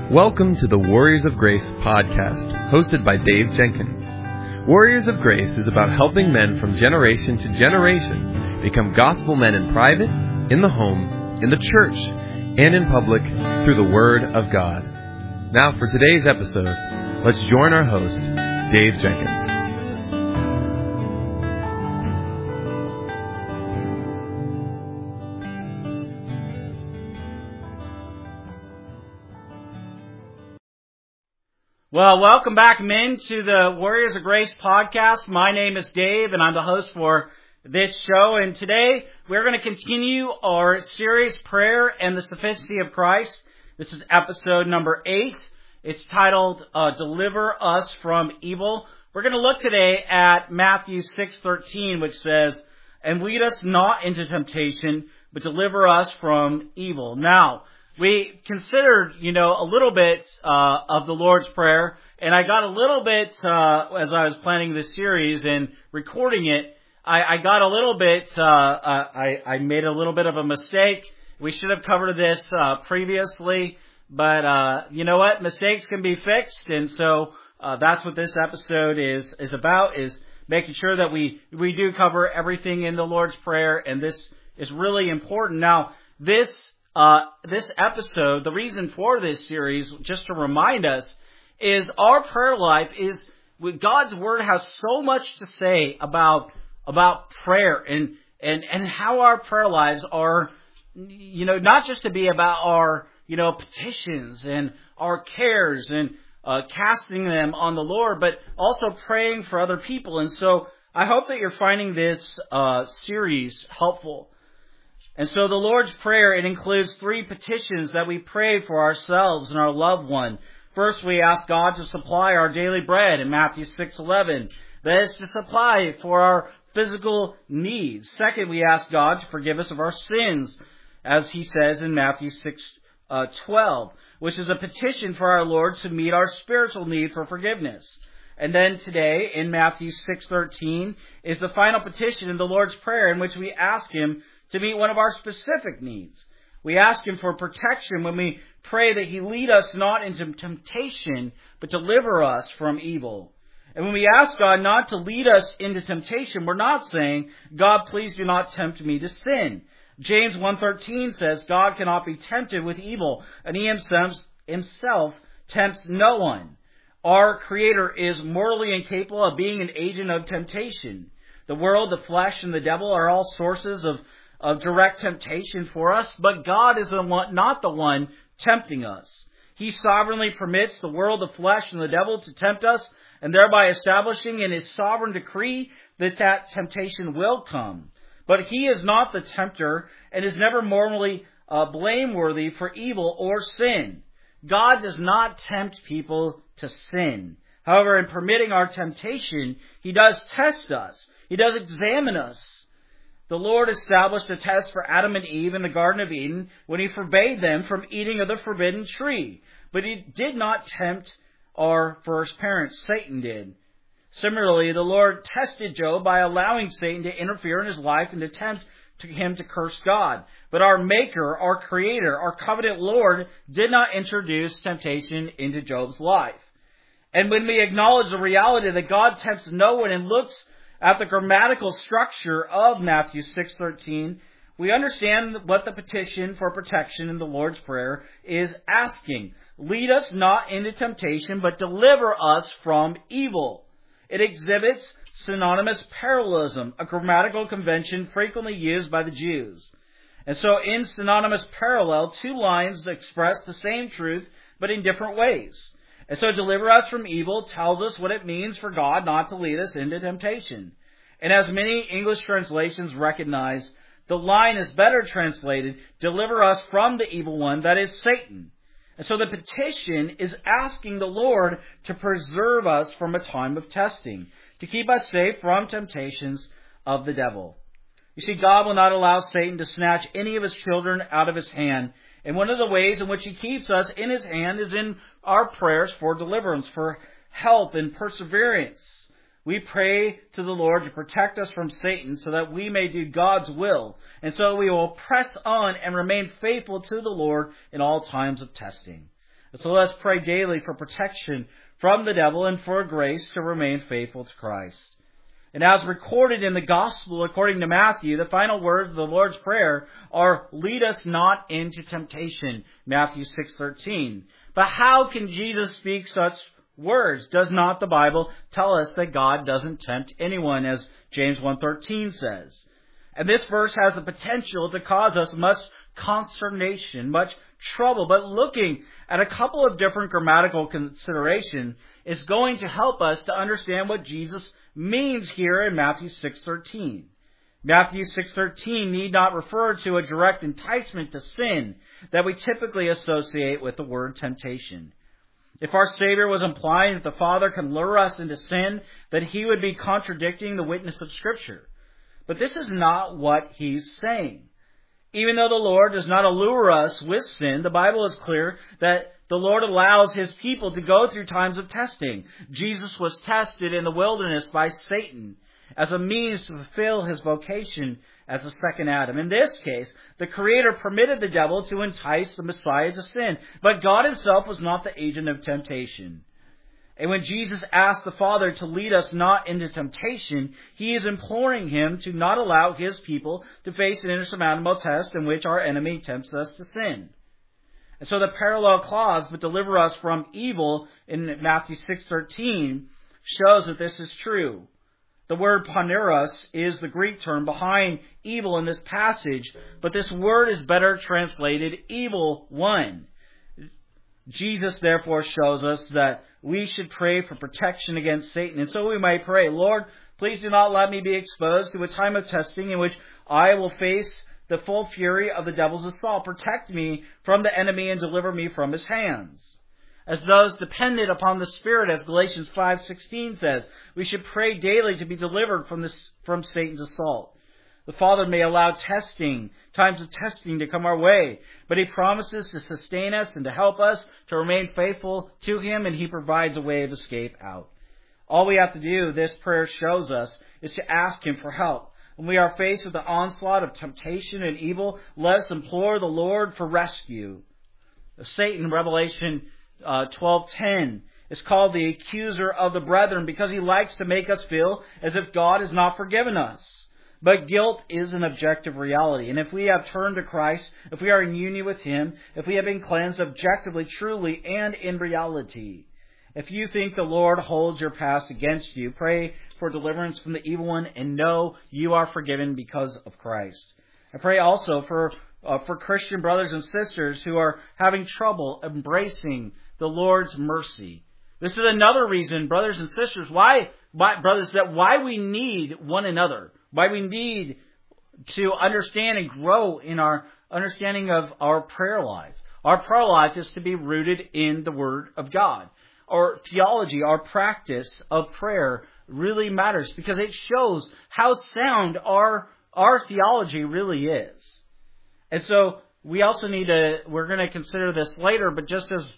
Welcome to the Warriors of Grace podcast, hosted by Dave Jenkins. Warriors of Grace is about helping men from generation to generation become gospel men in private, in the home, in the church, and in public through the Word of God. Now for today's episode, let's join our host, Dave Jenkins. Well, welcome back, men, to the Warriors of Grace podcast. My name is Dave, and I'm the host for this show. And today, we're going to continue our series, Prayer and the Sufficiency of Christ. This is episode number 8. It's titled, Deliver Us from Evil. We're going to look today at Matthew 6:13, which says, And lead us not into temptation, but deliver us from evil. Now, we considered, a little bit of the Lord's Prayer, and I got a little bit, as I was planning this series and recording it, I got a little bit, I made a little bit of a mistake. We should have covered this previously, but you know what? Mistakes can be fixed, and so that's what this episode is about, is making sure that we do cover everything in the Lord's Prayer, and this is really important. Now, this episode, the reason for this series, just to remind us, is our prayer life is, God's Word has so much to say about prayer and how our prayer lives are, not just to be about our, petitions and our cares and casting them on the Lord, but also praying for other people. And so I hope that you're finding this series helpful. And so the Lord's Prayer, it includes 3 petitions that we pray for ourselves and our loved one. First, we ask God to supply our daily bread in Matthew 6:11. That is to supply for our physical needs. Second, we ask God to forgive us of our sins, as He says in Matthew 6:12, which is a petition for our Lord to meet our spiritual need for forgiveness. And then today, in Matthew 6:13, is the final petition in the Lord's Prayer, in which we ask Him to meet one of our specific needs. We ask Him for protection when we pray that He lead us not into temptation, but deliver us from evil. And when we ask God not to lead us into temptation, we're not saying, God, please do not tempt me to sin. James 1:13 says, God cannot be tempted with evil, and He himself tempts no one. Our Creator is morally incapable of being an agent of temptation. The world, the flesh, and the devil are all sources of direct temptation for us, but God is not the one tempting us. He sovereignly permits the world, the flesh, and the devil to tempt us, and thereby establishing in His sovereign decree that temptation will come. But He is not the tempter and is never morally blameworthy for evil or sin. God does not tempt people to sin. However, in permitting our temptation, He does test us. He does examine us. The Lord established a test for Adam and Eve in the Garden of Eden when He forbade them from eating of the forbidden tree. But He did not tempt our first parents. Satan did. Similarly, the Lord tested Job by allowing Satan to interfere in his life and to tempt him to curse God. But our Maker, our Creator, our covenant Lord did not introduce temptation into Job's life. And when we acknowledge the reality that God tempts no one and looks at the grammatical structure of Matthew 6:13, we understand what the petition for protection in the Lord's Prayer is asking. Lead us not into temptation, but deliver us from evil. It exhibits synonymous parallelism, a grammatical convention frequently used by the Jews. And so in synonymous parallel, 2 lines express the same truth, but in different ways. And so deliver us from evil tells us what it means for God not to lead us into temptation. And as many English translations recognize, the line is better translated, deliver us from the evil one, that is Satan. And so the petition is asking the Lord to preserve us from a time of testing, to keep us safe from temptations of the devil. You see, God will not allow Satan to snatch any of His children out of His hand. And one of the ways in which He keeps us in His hand is in our prayers for deliverance, for help and perseverance. We pray to the Lord to protect us from Satan so that we may do God's will. And so we will press on and remain faithful to the Lord in all times of testing. And so let's pray daily for protection from the devil and for grace to remain faithful to Christ. And as recorded in the Gospel according to Matthew, the final words of the Lord's Prayer are, "Lead us not into temptation," Matthew 6:13. But how can Jesus speak such words? Does not the Bible tell us that God doesn't tempt anyone, as James 1:13 says? And this verse has the potential to cause us much consternation, much trouble. But looking at a couple of different grammatical considerations is going to help us to understand what Jesus means here in Matthew 6:13. Matthew 6:13 need not refer to a direct enticement to sin that we typically associate with the word temptation. If our Savior was implying that the Father can lure us into sin, then he would be contradicting the witness of Scripture. But this is not what he's saying. Even though the Lord does not allure us with sin, the Bible is clear that the Lord allows his people to go through times of testing. Jesus was tested in the wilderness by Satan as a means to fulfill his vocation as the second Adam. In this case, the Creator permitted the devil to entice the Messiah to sin, but God himself was not the agent of temptation. And when Jesus asked the Father to lead us not into temptation, he is imploring him to not allow his people to face an insurmountable test in which our enemy tempts us to sin. And so the parallel clause, "but deliver us from evil," in Matthew 6:13, shows that this is true. The word poneros is the Greek term behind evil in this passage, but this word is better translated evil one. Jesus therefore shows us that we should pray for protection against Satan. And so we might pray, "Lord, please do not let me be exposed to a time of testing in which I will face the full fury of the devil's assault. Protect me from the enemy and deliver me from his hands." As those dependent upon the Spirit, as Galatians 5:16 says, we should pray daily to be delivered from Satan's assault. The Father may allow times of testing to come our way, but he promises to sustain us and to help us to remain faithful to him, and he provides a way of escape out. All we have to do, this prayer shows us, is to ask him for help. When we are faced with the onslaught of temptation and evil, let us implore the Lord for rescue. Satan, Revelation 12:10, is called the accuser of the brethren because he likes to make us feel as if God has not forgiven us. But guilt is an objective reality. And if we have turned to Christ, if we are in union with him, if we have been cleansed objectively, truly, and in reality, if you think the Lord holds your past against you, pray for deliverance from the evil one and know you are forgiven because of Christ. I pray also for Christian brothers and sisters who are having trouble embracing the Lord's mercy. This is another reason, brothers and sisters, why we need one another. Why we need to understand and grow in our understanding of our prayer life. Our prayer life is to be rooted in the Word of God. Our theology, our practice of prayer really matters because it shows how sound our theology really is. And so we also we're going to consider this later, but just as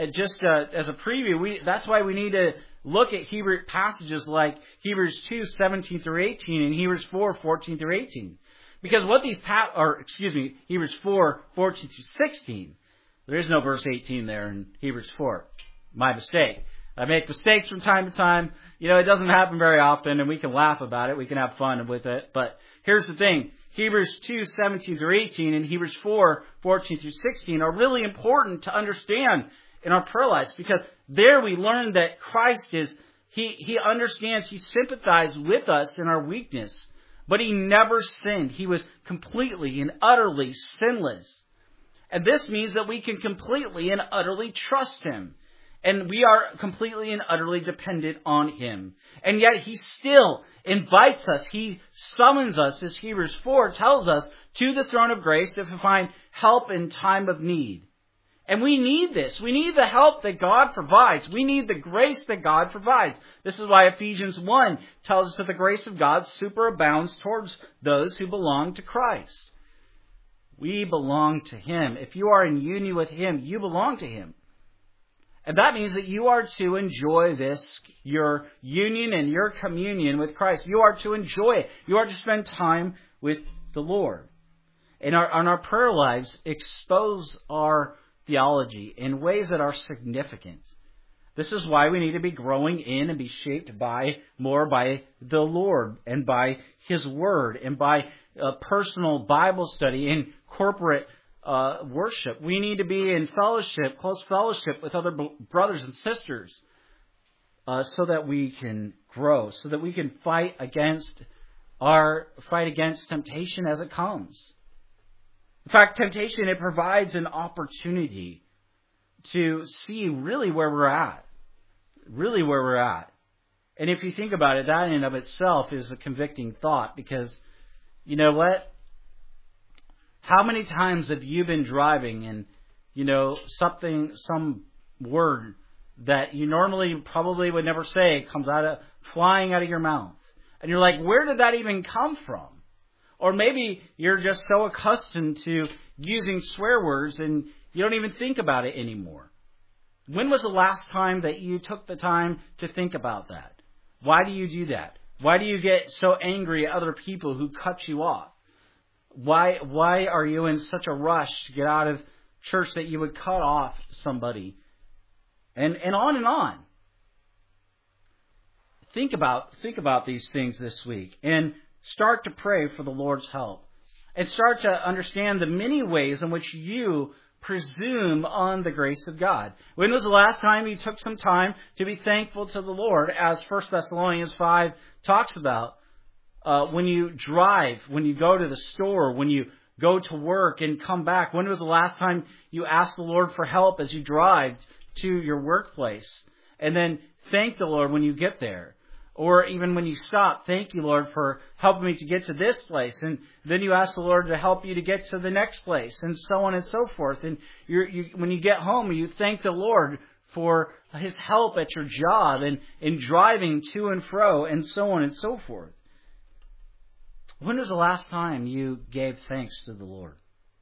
a preview, that's why we need to look at Hebrew passages like Hebrews 2:17 through 18 and Hebrews 4:14 through 18. Because what Hebrews 4:14 through 16. There is no verse 18 there in Hebrews 4. My mistake. I make mistakes from time to time. It doesn't happen very often, and we can laugh about it. We can have fun with it. But here's the thing. Hebrews 2:17 through 18 and Hebrews 4:14 through 16 are really important to understand in our prayer lives, because there we learn that Christ He understands, He sympathized with us in our weakness, but He never sinned. He was completely and utterly sinless. And this means that we can completely and utterly trust Him. And we are completely and utterly dependent on Him. And yet He still invites us. He summons us, as Hebrews 4 tells us, to the throne of grace to find help in time of need. And we need this. We need the help that God provides. We need the grace that God provides. This is why Ephesians 1 tells us that the grace of God superabounds towards those who belong to Christ. We belong to Him. If you are in union with Him, you belong to Him. And that means that you are to enjoy your union and your communion with Christ. You are to enjoy it. You are to spend time with the Lord. And our prayer lives expose theology in ways that are significant. This is why we need to be growing in and be shaped more by the Lord and by His Word and by personal Bible study and corporate worship. We need to be in fellowship, close fellowship with other brothers and sisters so that we can grow, so that we can fight against temptation as it comes. In fact, temptation, it provides an opportunity to see really where we're at. And if you think about it, that in and of itself is a convicting thought, because you know what? How many times have you been driving and, some word that you normally probably would never say comes flying out of your mouth. And you're like, where did that even come from? Or maybe you're just so accustomed to using swear words and you don't even think about it anymore. When was the last time that you took the time to think about that? Why do you do that? Why do you get so angry at other people who cut you off? Why are you in such a rush to get out of church that you would cut off somebody? And on and on. Think about these things this week and start to pray for the Lord's help. And start to understand the many ways in which you presume on the grace of God. When was the last time you took some time to be thankful to the Lord, as 1 Thessalonians 5 talks about? When you drive, when you go to the store, when you go to work and come back, when was the last time you asked the Lord for help as you drive to your workplace? And then thank the Lord when you get there. Or even when you stop, thank you, Lord, for helping me to get to this place. And then you ask the Lord to help you to get to the next place, and so on and so forth. And when you get home, you thank the Lord for His help at your job and in driving to and fro, and so on and so forth. When was the last time you gave thanks to the Lord?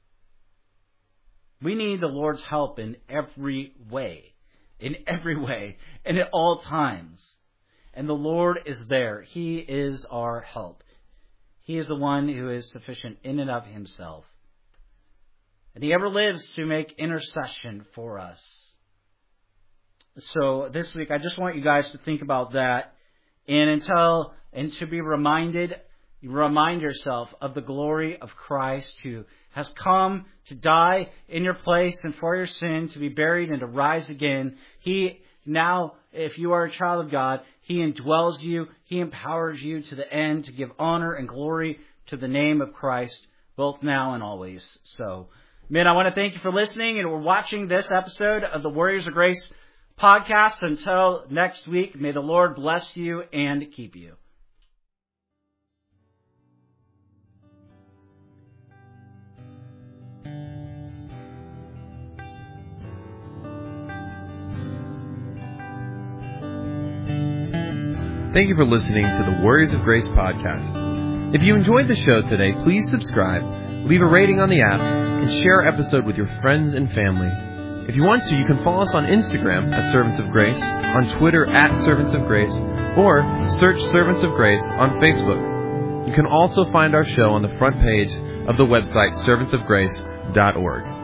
We need the Lord's help in every way, and at all times. And the Lord is there. He is our help. He is the one who is sufficient in and of Himself. And He ever lives to make intercession for us. So this week, I just want you guys to think about that and to be reminded. Remind yourself of the glory of Christ, who has come to die in your place and for your sin, to be buried and to rise again. He now, if you are a child of God, He indwells you. He empowers you to the end to give honor and glory to the name of Christ, both now and always. So, men, I want to thank you for listening and we're watching this episode of the Warriors of Grace podcast. Until next week, may the Lord bless you and keep you. Thank you for listening to the Warriors of Grace podcast. If you enjoyed the show today, please subscribe, leave a rating on the app, and share our episode with your friends and family. If you want to, you can follow us on Instagram at Servants of Grace, on Twitter at Servants of Grace, or search Servants of Grace on Facebook. You can also find our show on the front page of the website servantsofgrace.org.